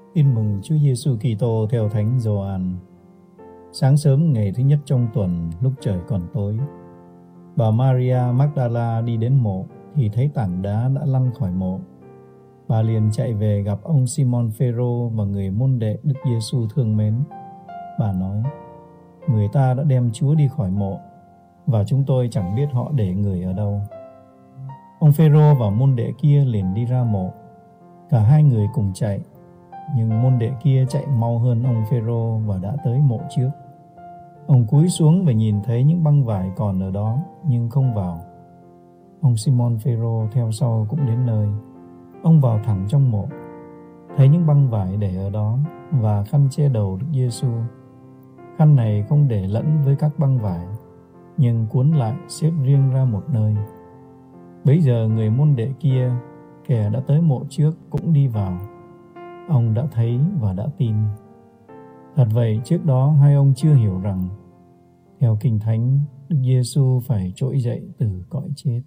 Tin mừng Chúa Giêsu Kitô theo Thánh Gioan. Sáng sớm ngày thứ nhất trong tuần, lúc trời còn tối, bà Maria Magdala đi đến mộ thì thấy tảng đá đã lăn khỏi mộ. Bà liền chạy về gặp ông Simon Phêrô và người môn đệ Đức Giêsu thương mến. Bà nói: người ta đã đem Chúa đi khỏi mộ và chúng tôi chẳng biết họ để người ở đâu. Ông Phêrô và môn đệ kia liền đi ra mộ. Cả hai người cùng chạy, nhưng môn đệ kia chạy mau hơn ông Phêrô và đã tới mộ trước. Ông cúi xuống và nhìn thấy những băng vải còn ở đó nhưng không vào. Ông Simon Phêrô theo sau cũng đến nơi. Ông vào thẳng trong mộ, thấy những băng vải để ở đó và khăn che đầu Đức Giêsu. Khăn này không để lẫn với các băng vải, nhưng cuốn lại xếp riêng ra một nơi. Bấy giờ người môn đệ kia, kẻ đã tới mộ trước, cũng đi vào. Ông đã thấy và đã tin. Thật vậy, trước đó hai ông chưa hiểu rằng theo Kinh Thánh, Đức Giêsu phải trỗi dậy từ cõi chết.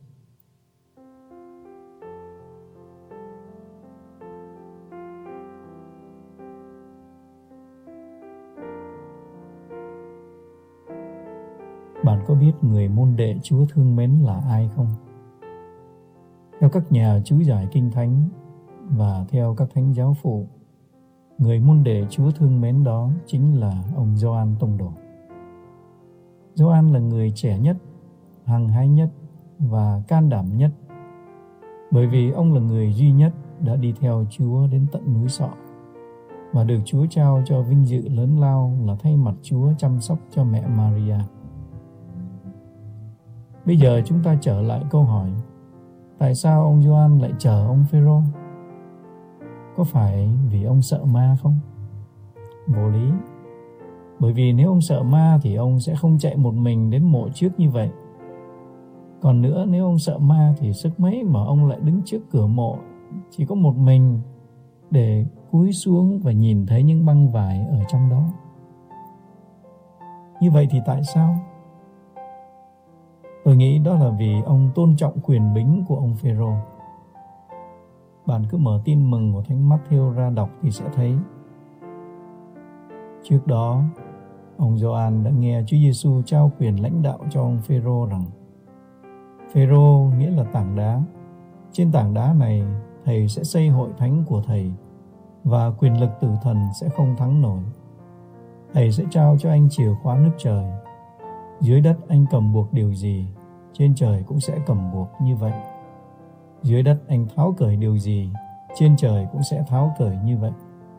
Bạn có biết người môn đệ Chúa thương mến là ai không? Theo các nhà chú giải Kinh Thánh và theo các thánh giáo phụ, người môn đệ Chúa thương mến đó chính là ông Gioan Tông Đồ. Gioan là người trẻ nhất, hăng hái nhất và can đảm nhất, bởi vì ông là người duy nhất đã đi theo Chúa đến tận núi Sọ và được Chúa trao cho vinh dự lớn lao là thay mặt Chúa chăm sóc cho mẹ Maria. Bây giờ chúng ta trở lại câu hỏi: tại sao ông Gioan lại chờ ông Phêrô? Có phải vì ông sợ ma không? Vô lý. Bởi vì nếu ông sợ ma thì ông sẽ không chạy một mình đến mộ trước như vậy. Còn nữa, nếu ông sợ ma thì sức mấy mà ông lại đứng trước cửa mộ chỉ có một mình để cúi xuống và nhìn thấy những băng vải ở trong đó. Như vậy thì tại sao? Tôi nghĩ đó là vì ông tôn trọng quyền bính của ông Phêrô. Bạn cứ mở tin mừng của Thánh Matthew ra đọc thì sẽ thấy. Trước đó, ông Gioan đã nghe Chúa Giêsu trao quyền lãnh đạo cho ông Phêrô rằng: Phêrô nghĩa là tảng đá. Trên tảng đá này, thầy sẽ xây hội thánh của thầy và quyền lực tử thần sẽ không thắng nổi. Thầy sẽ trao cho anh chìa khóa nước trời. Dưới đất anh cầm buộc điều gì, trên trời cũng sẽ cầm buộc như vậy. Dưới đất anh tháo cởi điều gì, trên trời cũng sẽ tháo cởi như vậy.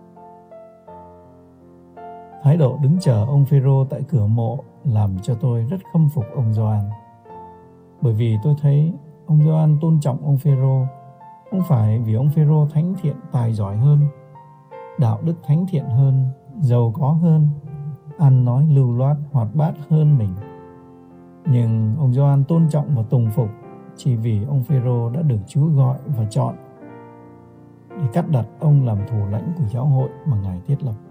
Thái độ đứng chờ ông Phêrô tại cửa mộ làm cho tôi rất khâm phục ông Gioan. Bởi vì tôi thấy ông Gioan tôn trọng ông Phêrô, không phải vì ông Phêrô thánh thiện tài giỏi hơn, đạo đức thánh thiện hơn, giàu có hơn, ăn nói lưu loát hoạt bát hơn mình. Nhưng ông Gioan tôn trọng và tùng phục chỉ vì ông Phêrô đã được Chúa gọi và chọn để cắt đặt ông làm thủ lãnh của giáo hội mà Ngài thiết lập.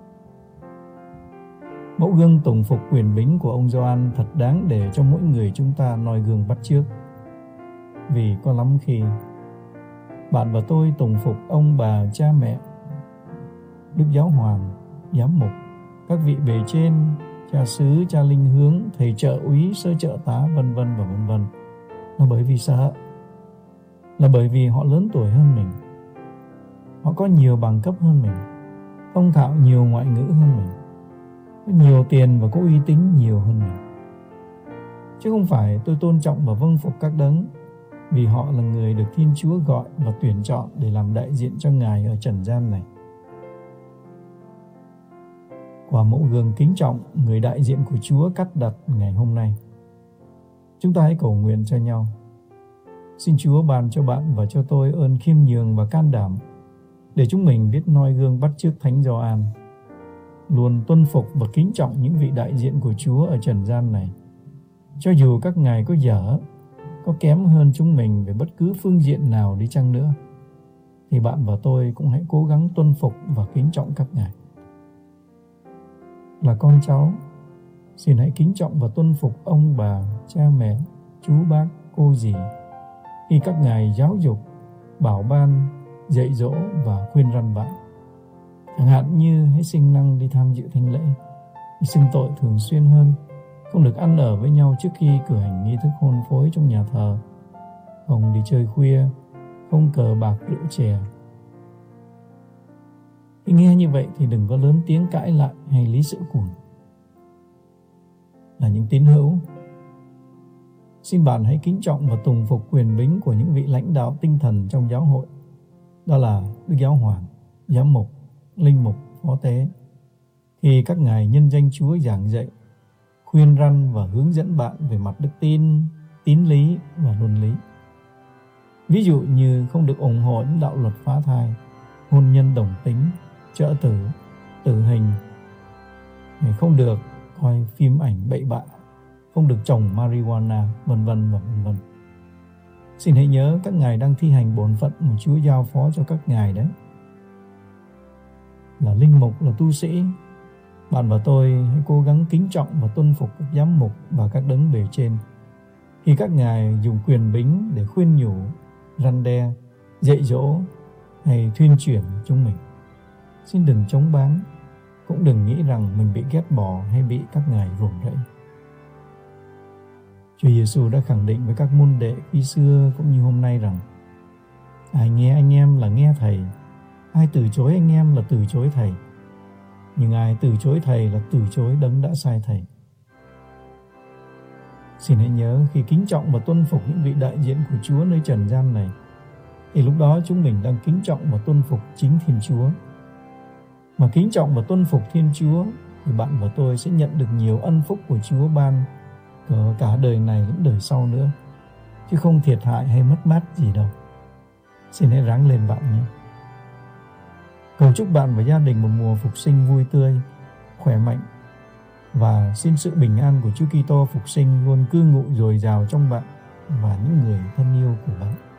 Mẫu gương tùng phục quyền bính của ông Gioan thật đáng để cho mỗi người chúng ta noi gương bắt chước. Vì có lắm khi bạn và tôi tùng phục ông bà cha mẹ, Đức Giáo Hoàng, giám mục, các vị bề trên, cha xứ, cha linh hướng, thầy trợ úy, sơ trợ tá, vân vân và vân vân, là bởi vì sợ, là bởi vì họ lớn tuổi hơn mình, họ có nhiều bằng cấp hơn mình, thông thạo nhiều ngoại ngữ hơn mình, có nhiều tiền và có uy tín nhiều hơn mình. Chứ không phải tôi tôn trọng và vâng phục các đấng vì họ là người được Thiên Chúa gọi và tuyển chọn để làm đại diện cho Ngài ở trần gian này. Qua mẫu gương kính trọng người đại diện của Chúa cắt đặt ngày hôm nay, chúng ta hãy cầu nguyện cho nhau. Xin Chúa ban cho bạn và cho tôi ơn khiêm nhường và can đảm để chúng mình biết noi gương bắt chước Thánh Gioan, luôn tuân phục và kính trọng những vị đại diện của Chúa ở trần gian này. Cho dù các ngài có dở, có kém hơn chúng mình về bất cứ phương diện nào đi chăng nữa, thì bạn và tôi cũng hãy cố gắng tuân phục và kính trọng các ngài. Là con cháu, xin hãy kính trọng và tuân phục ông bà, cha mẹ, chú bác, cô dì khi các ngài giáo dục, bảo ban, dạy dỗ và khuyên răn bạn. Chẳng hạn như hãy siêng năng đi tham dự thánh lễ, đi xưng tội thường xuyên hơn, không được ăn ở với nhau trước khi cử hành nghi thức hôn phối trong nhà thờ, không đi chơi khuya, không cờ bạc rượu chè. Khi nghe như vậy thì đừng có lớn tiếng cãi lại hay lý sự cuồng. Là những tín hữu, xin bạn hãy kính trọng và tùng phục quyền bính của những vị lãnh đạo tinh thần trong giáo hội. Đó là Đức Giáo Hoàng, Giám mục, Linh mục, Phó tế. Khi các ngài nhân danh Chúa giảng dạy, khuyên răn và hướng dẫn bạn về mặt đức tin, tín lý và luân lý. Ví dụ như không được ủng hộ những đạo luật phá thai, hôn nhân đồng tính, trỡ tử, tử hình, không được coi phim ảnh bậy bạ, không được trồng marijuana, vân vân và vân vân. Xin hãy nhớ các ngài đang thi hành bổn phận mà Chúa giao phó cho các ngài đấy. Là linh mục, là tu sĩ, bạn và tôi hãy cố gắng kính trọng và tuân phục các giám mục và các đấng bề trên khi các ngài dùng quyền bính để khuyên nhủ, răn đe, dạy dỗ hay thuyên chuyển chúng mình. Xin đừng chống báng, cũng đừng nghĩ rằng mình bị ghét bỏ hay bị các ngài ruồng rẫy. Chúa Giêsu đã khẳng định với các môn đệ khi xưa cũng như hôm nay rằng: ai nghe anh em là nghe thầy, ai từ chối anh em là từ chối thầy, nhưng ai từ chối thầy là từ chối đấng đã sai thầy. Xin hãy nhớ, khi kính trọng và tuân phục những vị đại diện của Chúa nơi trần gian này, thì lúc đó chúng mình đang kính trọng và tuân phục chính Thiên Chúa. Mà kính trọng và tuân phục Thiên Chúa thì bạn và tôi sẽ nhận được nhiều ân phúc của Chúa ban cả đời này lẫn đời sau nữa, chứ không thiệt hại hay mất mát gì đâu. Xin hãy ráng lên bạn nhé. Cầu chúc bạn và gia đình một mùa phục sinh vui tươi, khỏe mạnh, và xin sự bình an của Chúa Kitô phục sinh luôn cư ngụ dồi dào trong bạn và những người thân yêu của bạn.